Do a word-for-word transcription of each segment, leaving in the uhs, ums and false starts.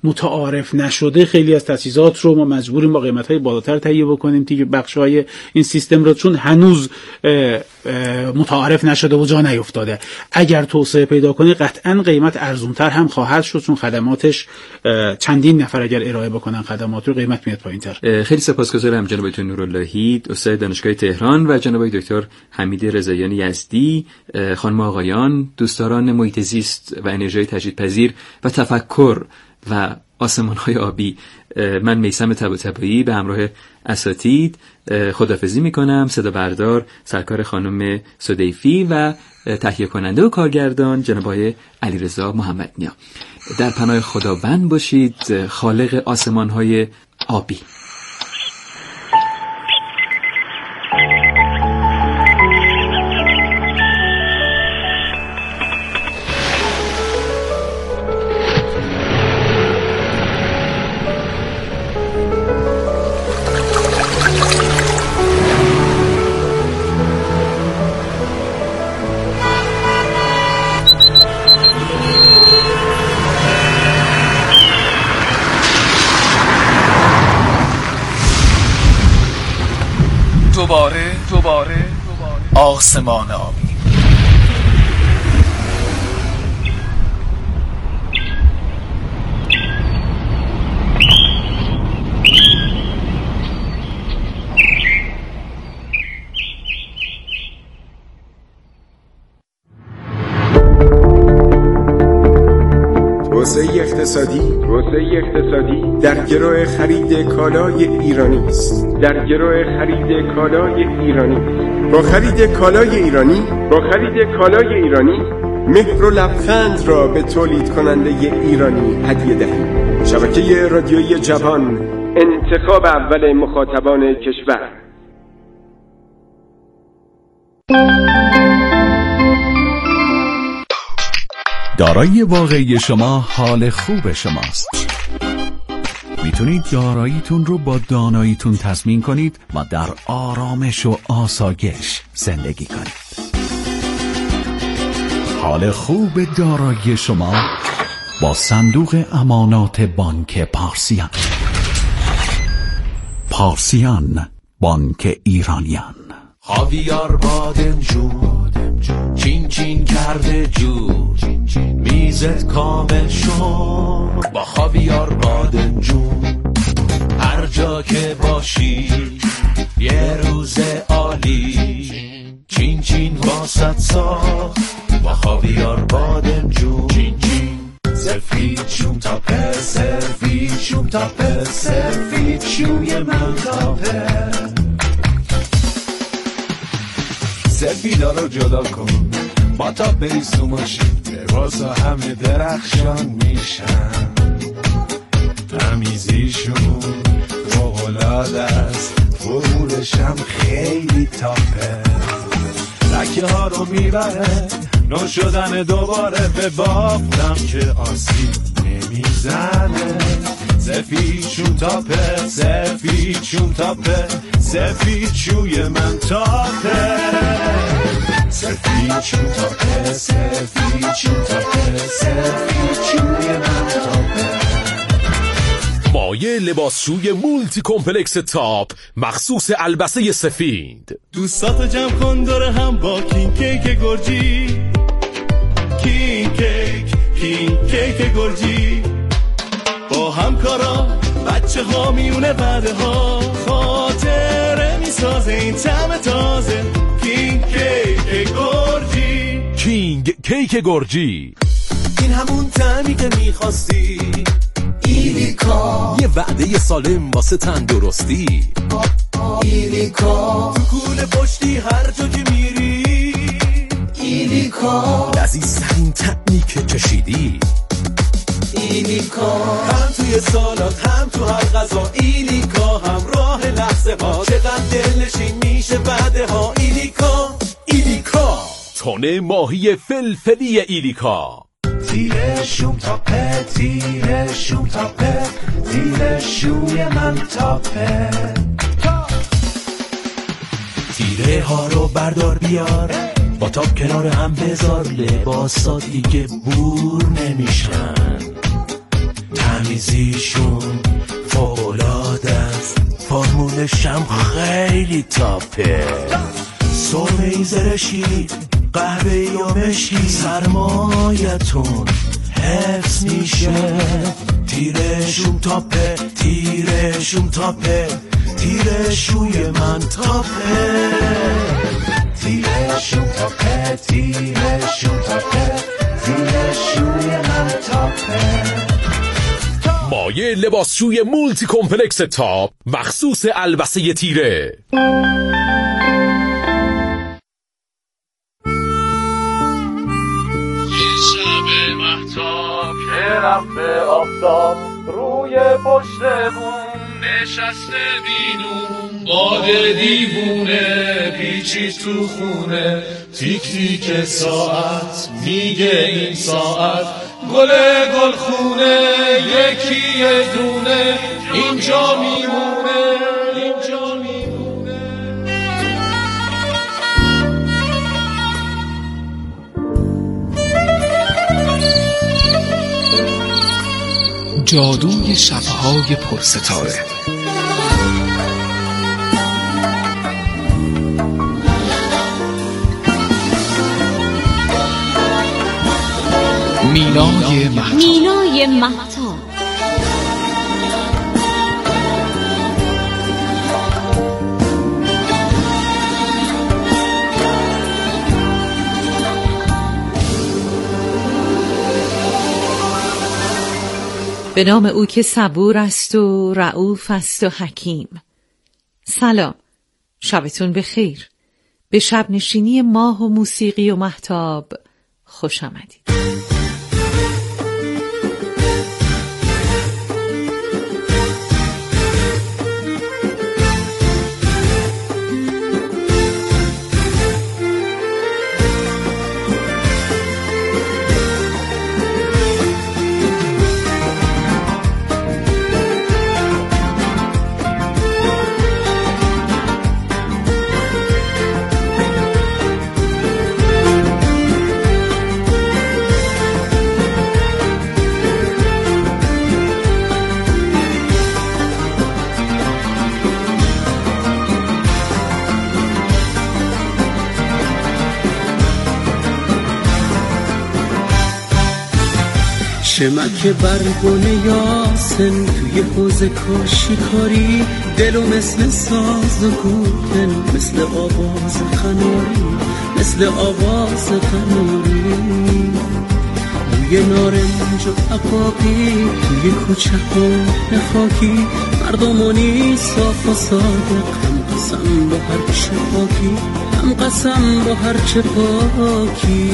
متعارف نشده خیلی از تجهیزات رو ما مجبوریم با قیمت‌های بالاتر تهیه بکنیم که بخش‌های این سیستم رو، چون هنوز متعارف نشده و جا نیفتاده. اگر توسعه پیدا کنه قطعاً قیمت ارزان‌تر هم خواهد شد، چون خدماتش چندین نفر اگر ارائه بکنن خدمات رو قیمت میاد پایین‌تر. خیلی سپاسگزارم جناب دکتر نوراللهی، استاد دانشگاه تهران، و جناب دکتر حمید رضاییان یزدی، خانم آقایان، دوستداران محیط زیست و انرژی تجدیدپذیر و تفکر و آسمان‌های آبی. من میثم طباطبایی به همراه اساتید خداحافظی میکنم. صدا بردار سرکار خانم سدیفی و تهیه کننده و کارگردان جناب آقای علیرضا محمدنیا. در پناه خداوند باشید، خالق آسمان‌های آبی. دوباره دوباره آسمان آبی. توسعه اقتصادی توسعه اقتصادی در گرو خرید کالای ایرانی است. در گرو خرید کالای ایرانی با خرید کالای ایرانی با خرید کالای ایرانی مهر و لبخند را به تولید کننده ایرانی هدیه دهید. شبکه رادیویی جوان، انتخاب اول مخاطبان کشور. دارایی واقعی شما حال خوب شماست. میتونید داراییتون رو با داناییتون تضمین کنید و در آرامش و آسایش زندگی کنید. حال خوب دارایی شما با صندوق امانات بانک پارسیان. پارسیان، بانک ایرانیان. خاویار بادمجون چین چین کرده جور، میزت کامل شد با خاویار بادمجون. هر جا که باشی یه روز عالی، چین چین واسط ساخت با خاویار بادمجون. چین چین سفید شوم تاپه، سفید شوم تاپه، سفید شوی من تاپه. سفیدا رو جدا کن با تا بریز تو ماشین، لباسا همه درخشان میشن، تمیزیشون فوق‌العاده است، فرمولش هم خیلی تاپه. لکه ها رو میبره نو شدن دوباره، به بافتم که آسیب نمیزنه. سفید شوم تاپه، سفید شوم تاپه، سفید شوی من تاپه. سفید شوم تاپه، سفید شوم تاپه، سفید شوی من تاپه. مایه لباسشوی مولتی کمپلکس تاپ مخصوص البسه سفید. دوستاتو جمع کن دور هم با کینگ کیک گرجی، کینگ کیک، کینگ کیک گرجی. با همکارا بچه ها میونه بعده ها، خاطره میسازه این طعم تازه. کینگ کیک گرجی، کینگ کیک گرجی. این همون طعمی که میخواستی، ایلیکا. یه وعده سالم واسه تندرستی، ایلیکا. تو کوله پشتی هر جا که میری، ایلیکا. لذیذترین طعمی که چشیدی، ایلیکا. هم توی سالات هم تو هر غذا، ایلیکا. همراه لحظه ها چقدر دلنشین میشه بعده ها. ایلیکا، ایلیکا. تونه ماهی فلفلی ایلیکا. تیره شوم تاپه، تیره شوم تاپه، تیره شوی من تاپه. تیره ها رو بردار بیار، با تاپ کنار هم بذار، لباسا دیگه بور نمیشن، ریزیشون فوق‌العاده است، فرمولش هم خیلی تاپه. سرمه‌ای زرشی قهوه‌ای و مشکی سرمایتون حفظ میشه. تیرشون تاپه تیرشون تاپه تیرشوی من تاپه تیرشون تاپه تیرشون تاپه تیرشوی من تاپه. مایه لباسشوی مولتی کمپلکس تاپ مخصوص البسه تیره. رفته آفتاب روی پشتمون نشسته بینون باد دیوونه پیچی تو خونه. تیک تیک ساعت میگه این ساعت گل گل خونه یکی یه دونه اینجا میمونه اینجا میمونه. جادوی شب‌های پرستاره. مینای مهتاب مینای مهتاب به نام او که صبور است و رؤوف است و حکیم. سلام، شبتون بخیر. به شب نشینی ماه و موسیقی و مهتاب خوش آمدید. شمک برگونه یاسن توی حوض کاشی کاری، دلو مثل ساز و گوگن، مثل آواز خناری، مثل آواز خناری. روی نارنج و عقاقی توی کوچه ها خاکی، مردمانی صاف و صادق، هم قسم با هر چه پاکی، هم قسم با هر چه پاکی.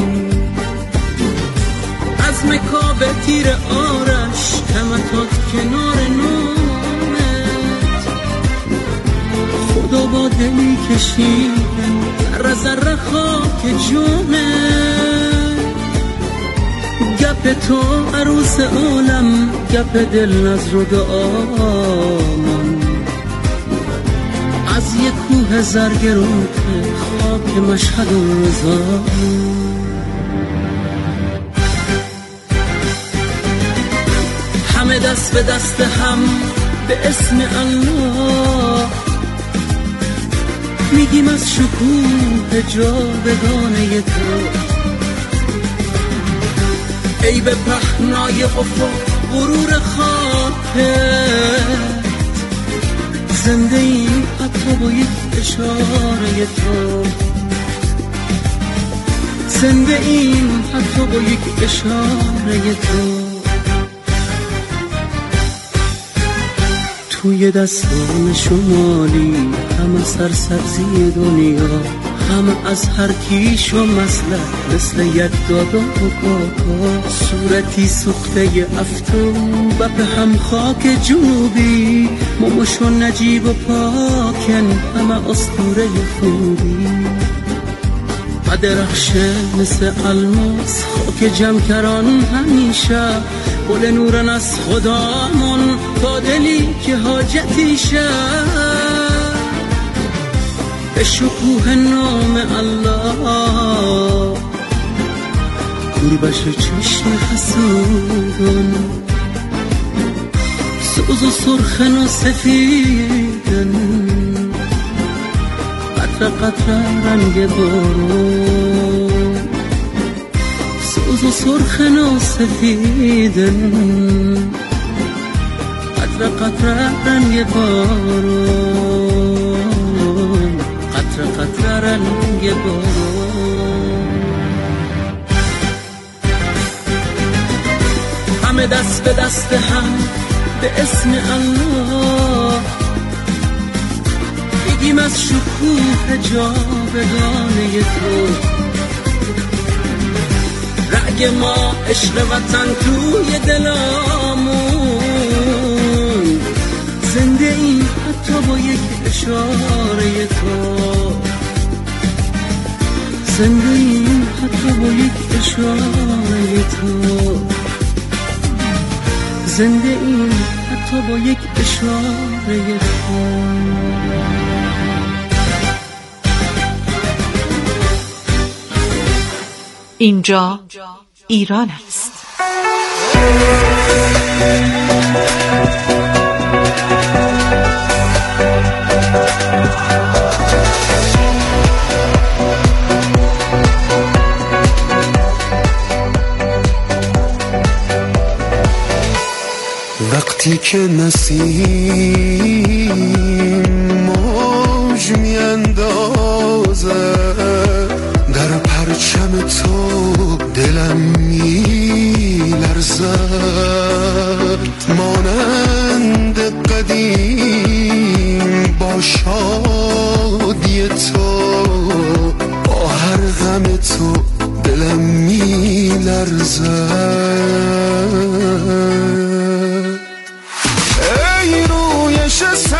از مکاب تیر آرش کمتات کنار نامت، خدا با دلی کشیدن ذره ذره خاک جامت. گپ تو عروس عالم، گپ دل نظر و دعامان، از یک کوه زرگرون خاک مشهد و رضا. همه دست به دست هم به اسم الله، میگیم از شکوه جاودانه تو. ای به پهنای افق غرور خاکت، زنده ایم حتی با یک اشاره تو، زنده ایم حتی با یک اشاره تو. توی دستان شمالی همه سرسبزی دنیا، همه از هر کیش و مسلک مثل یک دادا و کاکا. صورتی سخته افتون بپ هم خاک جنوبی، ماموش و نجیب و پاکن همه اسطوره خوبی. و درخشه مثل الماس خاک جمکران همیشه، گل نورن از خدامون تا دلی که حاجتی شد. به شکوه نام الله قربش چشم حسودان، سوز و سرخن و سفیدن، قطره قطره رنگ بارون. سوز و سرخن و سفیدن، قطره قطره رنگ بارون، قطره قطره رنگ بارون. همه دست به دست هم به اسم الله بگیم از شکوه جاودانه تو. رگ ما عشق وطن توی دلامون، زنده این حتی با یک اشاره تو. زنده این حتی با یک اشاره تو. زنده این حتی با یک اشاره تو. اینجا ایران است. وقتی که نسیم موج میاندازه در پرچم تو، دلم میلرزد مانند قدیم با شادی تو. با هر غم تو دلم میلرزد. ای رویش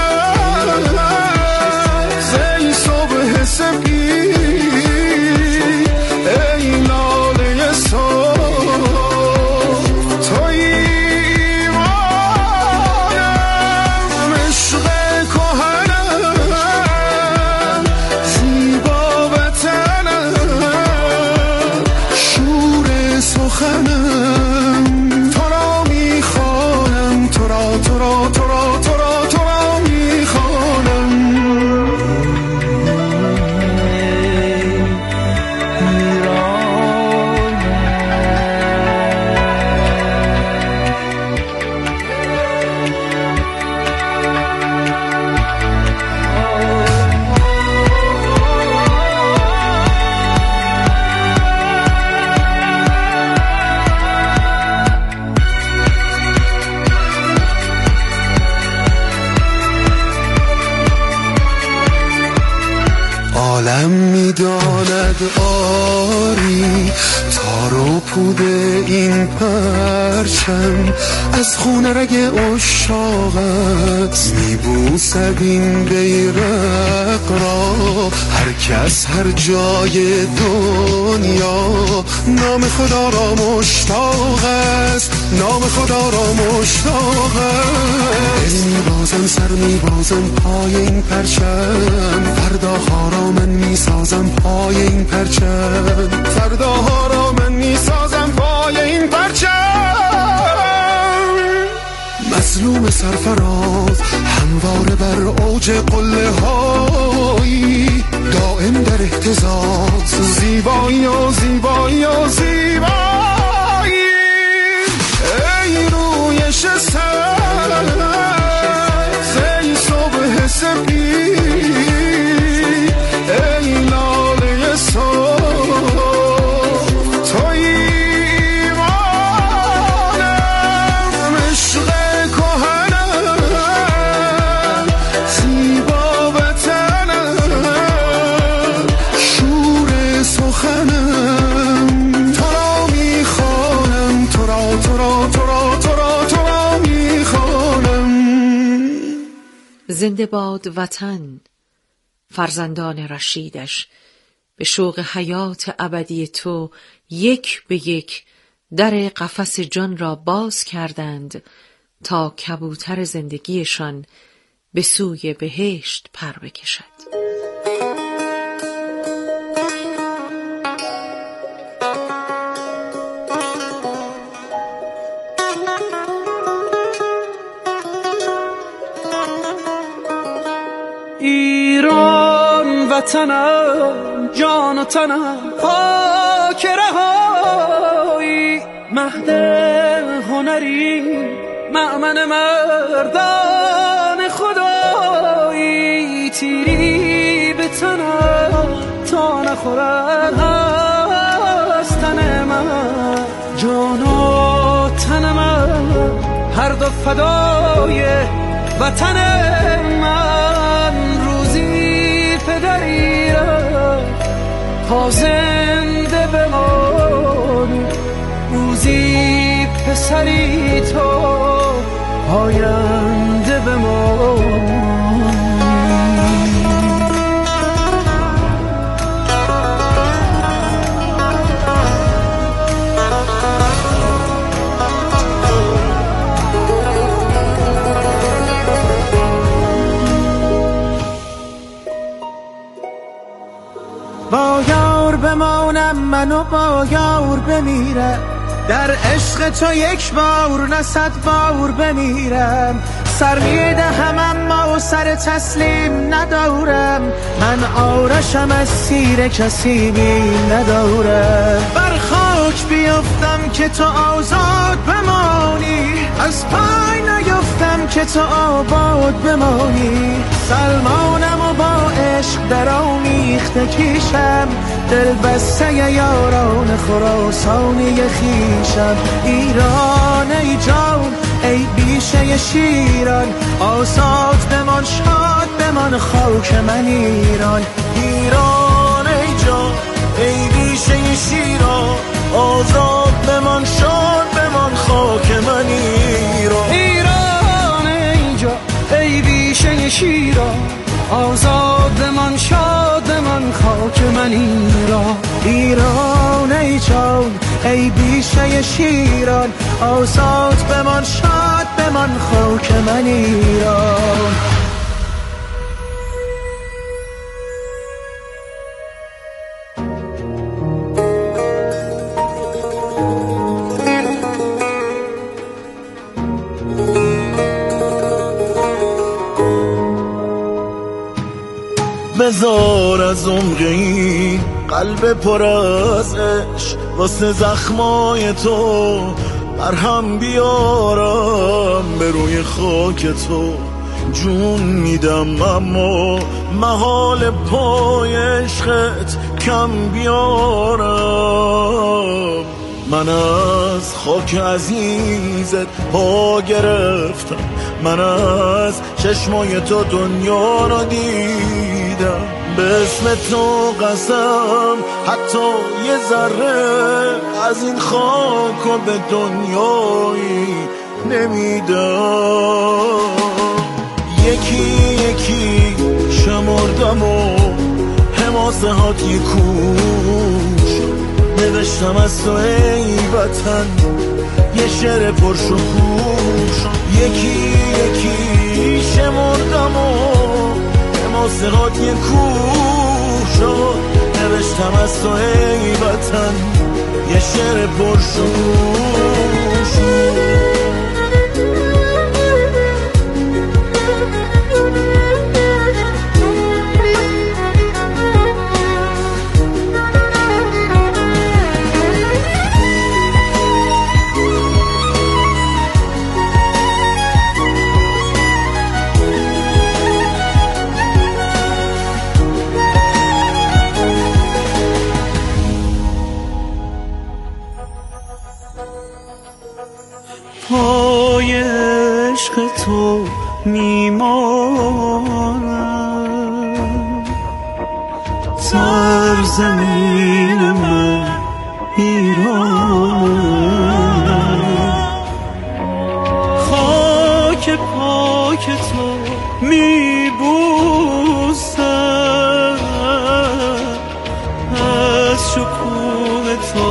سبز، ای صبح سپید، ای لاله صبح، تویی مانم عشق کهنم، زیبا وطنم، شور سخنم. تو را میخوانم، تو را تو را تو را تو را تو را میخوانم. عالم میداند آری تار و پود این پرچم، از خون رگ عشاقت میبوسد این بیرق را. هر کس هر جای دنیا نام خدا را مشتاق است، نام خدا را مشتاق است. دل میبازم، سر میبازم پای این پرچم، فرداها را من میسازم پای این پرچم، فرداها را من میسازم پای این پرچم. مظلوم سرفراز همواره بر اوج قله هایی، دائم در اهتزاز، زیبایی و زیبایی و زیبایی. ای رویش سبز، ای صبح سپید، ای لاله صبح، تویی مانم عشق کهنم، زیبا وطنم، شور سخنم. تو را میخوانم، تو را تو را تو را تو را تو را میخوانم. زنده باد وطن، فرزندان رشیدش به شوق حیات ابدی تو یک به یک در قفس جان را باز کردند تا کبوتر زندگیشان به سوی بهشت پر بکشد. ایران وطنم، جان و تنم خاک رهایی، مهد هنری، مأمن مردان خدایی، تیری به تنم تا نخورد از تن من، جان و تن من هر دو فدای وطن من. روزی پدری رفت تا زنده بمانی، روزی پسری تو آینده بمانی. با یار بمانم منو با یار بمیرم، در عشق تو یک بار نه صد بار بمیرم. سر میدهم اما سر تسلیم ندارم، من آرشم از سیر کسی می ندارم. بر خاک بیفتم که تو آزاد بمانی، از پای نیفتم که تو آباد بمانی. سلمانم و با عشق در آمیخته کیشم، دل بسته یاران خراسانی خیشم. ایران ای جان ای بیشه شیران، آزاد بمان شاد بمان خاک من ایران. ایران ای جان ای بیشه شیران، آزاد بمان شاد بمان خاک من ایران. ایران ای جان ای بیشه شیران، آزاد بمان شاد بمان خاک من ایران. ایران ای جان ای بیشه شیران، آزاد بمان شاد بمان خاک من ایران. بذار از عمق این قلب پر از عشق، واسه زخمای تو مرهم بیارم. به روی خاک تو جون میدم اما محال پای عشقت کم بیارم. من از خاک عزیزت پا گرفتم، من از چشمای تو دنیا را دیدم. به اسم تو قسم حتی یه ذره از این خاک و به دنیایی نمیدم. یکی یکی شمردم و حماسه هات یک کوش، نوشتم از تو ای وطن یه شعر پرشکوش. یکی یکی شمردم و حماسه هات یک کوش، نوشتم از تو ای وطن یه شعر پرشکوش. پای عشق تو میمانم، سرزمین من ایرانم. خاک پاک تو میبوسم، از شکوه تو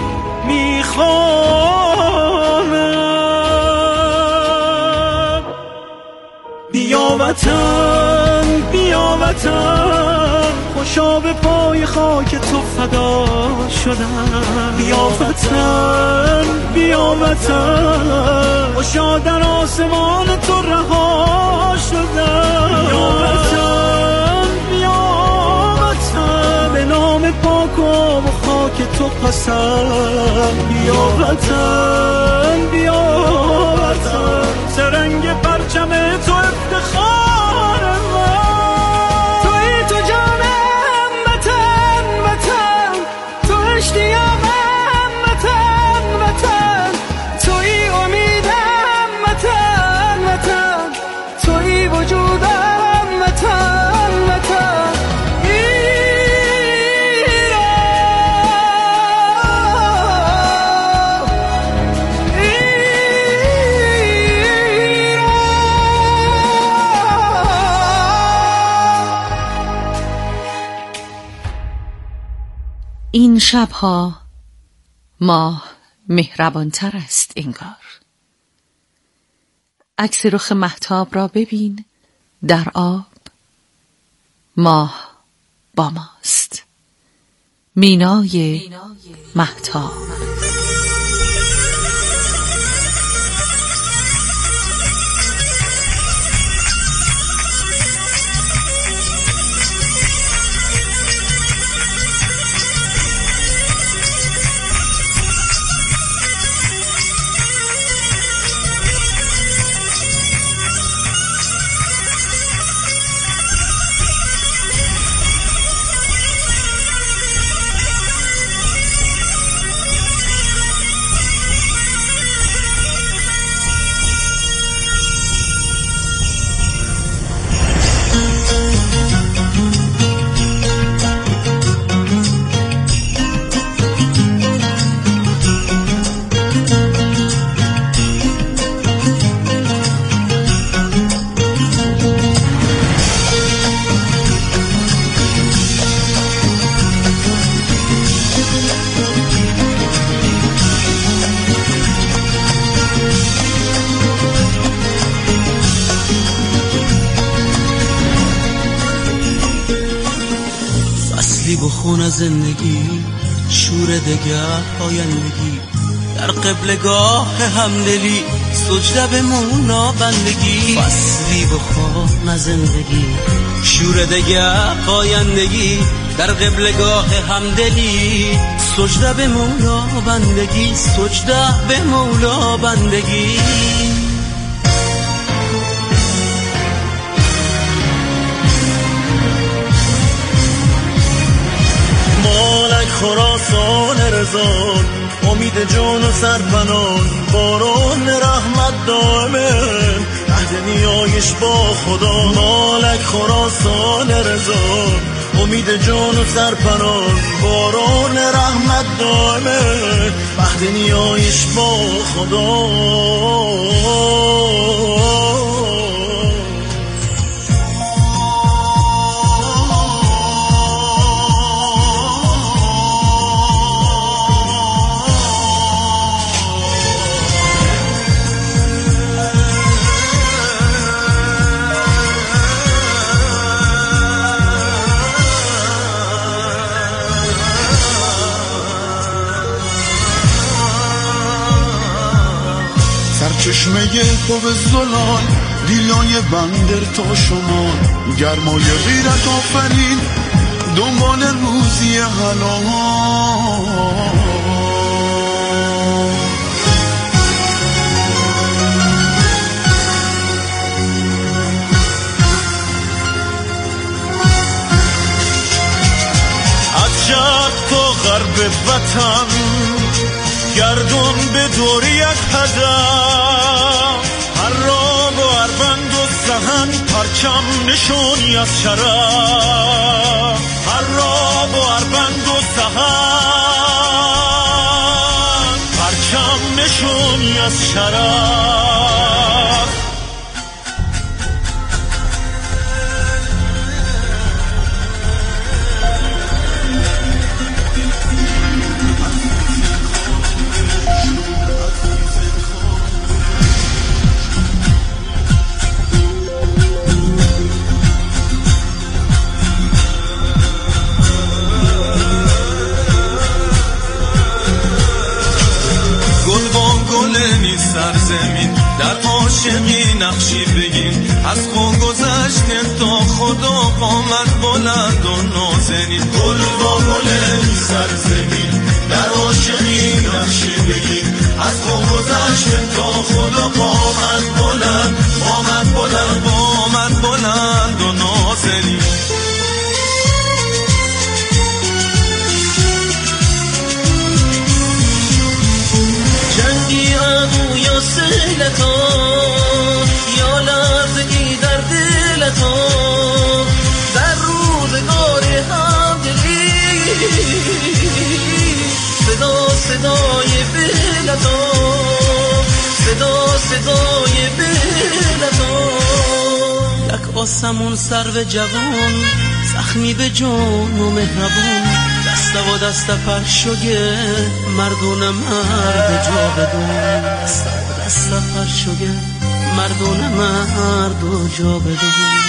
میخوانم. بیا وطن بیا وطن، خوشا به پای خاک تو فدا شدم. بیا وطن بیا وطن، خوشا در آسمان تو رها شدم. بیا وطن تو پسند. بیا وطن بیا وطن، سرنگ پرچم تو افتخار من. توی تو جانم وطن وطن، تو اشتیاقم وطن وطن، توی امیدم وطن وطن، توی وجودم وطن وطن. این شبها ماه مهربانتر است انگار. عکس رخ مهتاب را ببین در آب، ماه با ماست. مینای مهتاب. بخون زندگی شور دگر پایندگی، در قبلگاه همدلی سجده به مولا بندگی. فصلی بخون زندگی شور دگر پایندگی، در قبلگاه همدلی سجده به مولا بندگی، سجده به مولا بندگی. خراسان رضا، امید جان و سرپنان، باران رحمت دائمه، عهد نیایش با خدا. مالک خراسان رضا، امید جان و سرپنان، باران رحمت دائمه، عهد نیایش با خدا. چشمه خوب زلال، دیلای بندر تا شمال، گرمای غیرت آفرین، دنبال روزی حلال. از شرق تا غرب وطن، گردون به دور یک قدم، هر راه و هر بند و سهن پرچم نشونی از شرف، هر راه و هر بند و سهن پرچم نشونی از شرف. سرزمین در عاشقی نقشی بگین، از خود گذشته تا خدا قامت بلند و نازنین. گل با گل سرزمین گذشت تا خدا قامت بلند، قامت بلند، قامت بلند و نازنین. جنگی عدو یا سیلتا یا لرزگی در دلتا، در روزگار همدلی صدا صدای بلتا، صدا صدای بلتا. یک آسمون سرو جوان زخمی به جان و مهربون، دست و دست پرشوگه مردون مرد جا بدون، دست و دست پرشوگه مردون مرد جا بدون.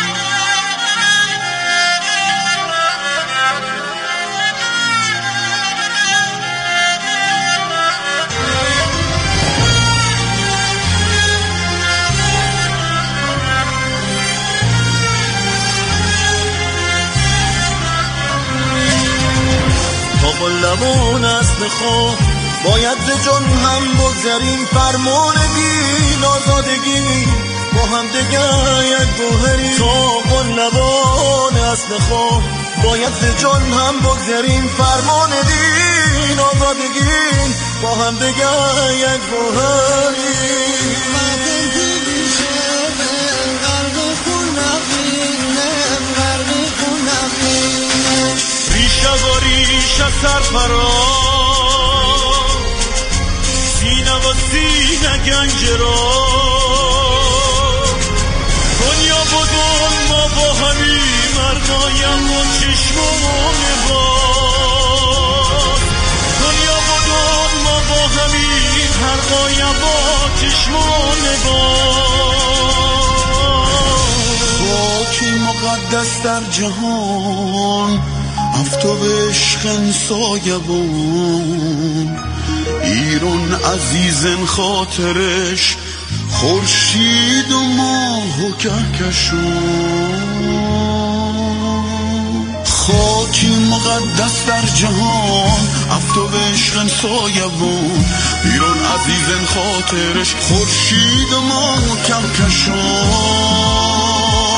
لبان است خواه باید ز جان هم بگذریم، فرمان دین آزادگی با هم دگر یک گوهری. تا با لبان است خواه باید ز جان هم بگذریم، فرمان دین آزادگی با هم دگر یک گوهری. ریشه و ریشه سرفراز، سینه و سینه گنج را دنیا بدون ما با همی مردایم و چشمون باز، دنیا بدون ما با همی هرقایم با چشمون باز. خاکی مقدس در جهان آفتاب عشق سایبون، ایران عزیزن خاطرش خورشید و ماه و کهکشون. خاکی مقدس در جهان آفتاب عشق سایبون، ایران عزیزن خاطرش خورشید و ماه و کهکشون.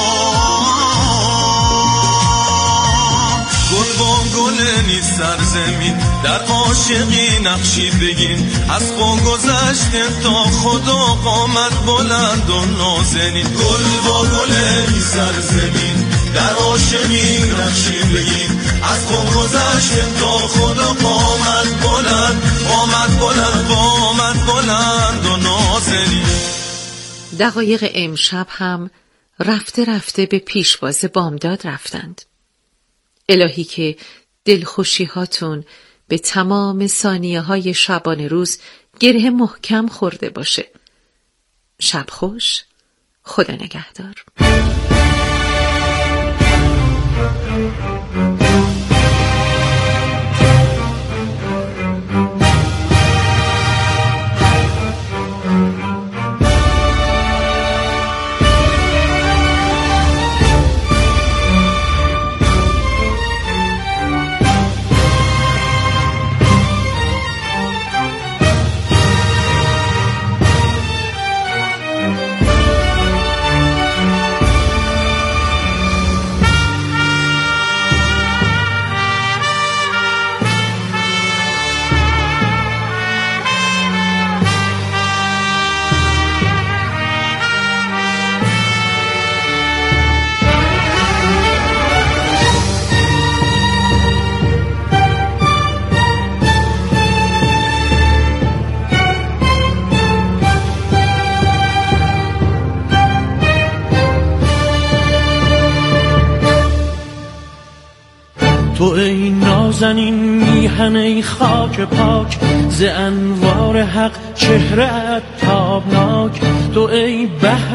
گل با گل نیست سرزمین در عاشقی نقشی بگین، از خون گذشت تا خدا قامت بلند و نازنین. گل با گل نیست سرزمین در عاشقی نقشی بگین، از خون گذشت تا خدا قامت بلند، قامت بلند، قامت بلند و نازنین. دقایق امشب هم رفته رفته به پیشواز بامداد رفتند. الهی که دلخوشی هاتون به تمام ثانیه های شبان روز گره محکم خورده باشه. شب خوش، خدا نگهدار. تو ای نازنین میهنه خاک پاک، ز انوار حق چهره تابناک. تو ای بحر